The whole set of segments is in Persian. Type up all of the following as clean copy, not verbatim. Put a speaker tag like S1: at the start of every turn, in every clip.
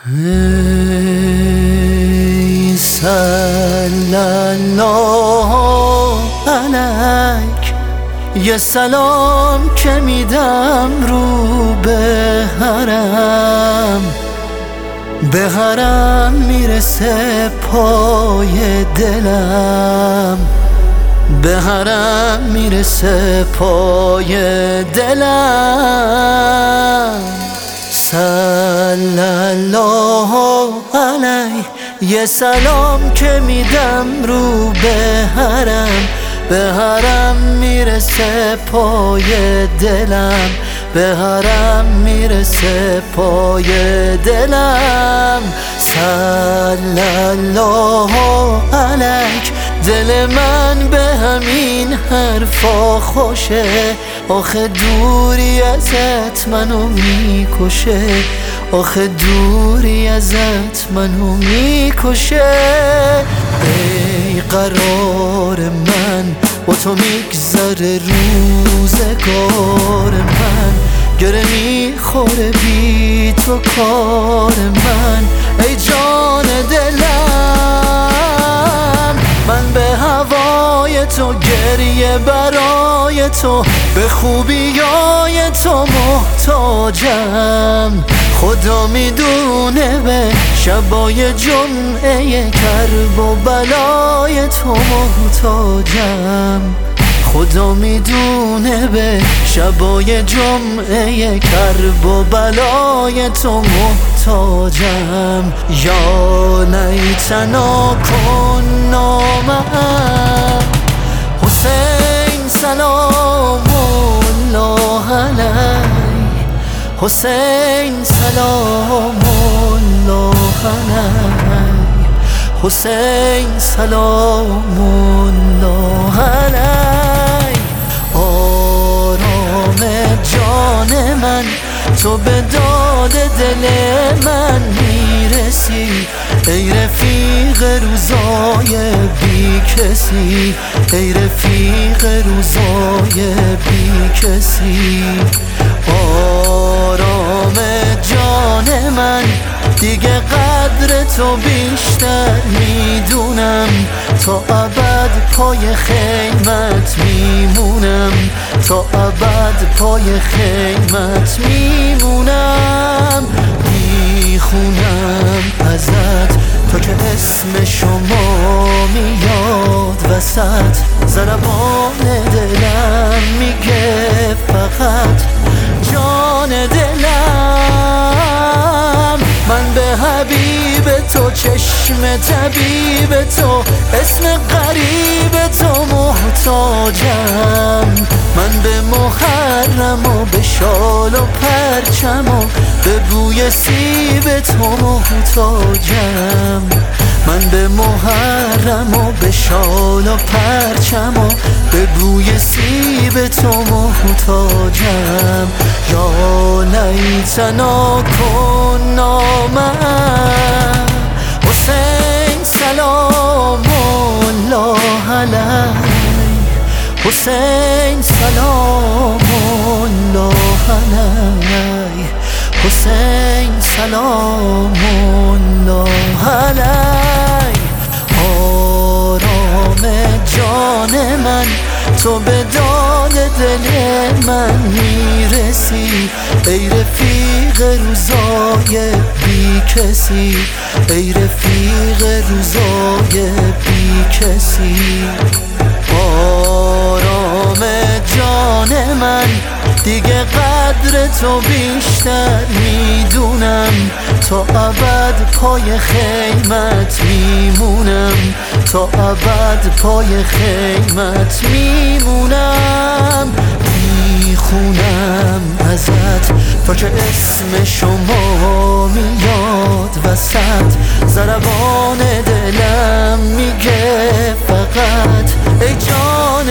S1: ای صلی الله علیک، یه سلام که میدم رو به حرم، به حرم میرسه پای دلم، به حرم میرسه پای دلم. صلی الله علیه، یه سلام که میدم رو به حرم، به حرم میرسه پای دلم، به حرم میرسه پای دلم. صلی الله علیک، دل من به همین حرفا خوشه، آخه دوری ازت منو میکشه، آخه دوری ازت منو میکشه. ای قرار من، با تو میگذره روزگار من، گره میخوره بی تو کار من. ای جان دلم، من به هوای تو، گریه برای تو، به خوبیای تو محتاجم. خدا میدونه به شبای جمعه کرب و بلای تو محتاجم. خدا میدونه به شبای جمعه کرب و بلای تو محتاجم. یا لیتنا کنا معا حسین، سلام الله علیه، حسین سلام الله علیه، حسین سلام الله علیه. آرام جان من، تو به داد دل من میرسی، ای رفیق روزای بی کسی، ای رفیق روزای بی کسی. آرام جان من، دیگه قدر تو بیشتر میدونم، تا ابد پای خیمت میمونم، تا ابد پای خیمت میمونم. میخونم ازت تا که اسم شما میاد وسط، ضربان دلم میگه فقط جان دلم. من به حبیب تو، چشم طبیب تو، اسم غریب تو محتاجم. من به محرم و به شال و پرچم و به بوی سیب تو محتاجم. من به محرم و به شال و پرچم و به بوی سیب تو محتاجم. یا لیتنا کنا معا حسین، سلام الله علیه، حسین سلام الله علیه، حسین سلام الله علیه. آرام جان من، تو به داد دل من میرسی، ای رفیق روزای بی کسی، ای رفیق روزای بی کسی. آرام جان من، دیگه قدر تو بیشتر میدونم، تا ابد پای خیمت میمونم، تا ابد پای خیمت میمونم. میخونم ازت تا که اسم شما میاد وسط، ضربان دلم میگه فقط ای جان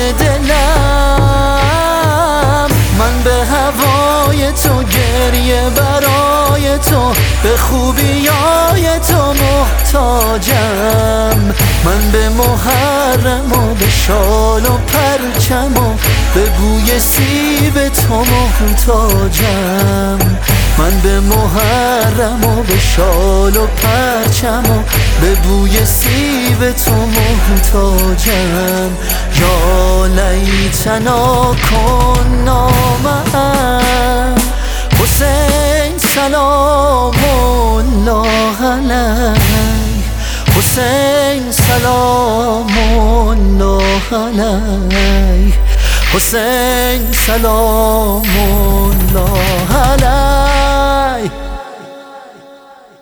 S1: دلم. من به هوای تو، گریه برای تو، به خوبیای تو محتاجم. من به محرم و به شال و پرچم و به بوی سیب تو محتاجم. من به محرم و به شال و پرچم و به بوی سیب تو محتاجم. یا لیتنا کنا معا حسین سلام الله علیه، حسین سلام الله علیه، حسین سلام الله علیه.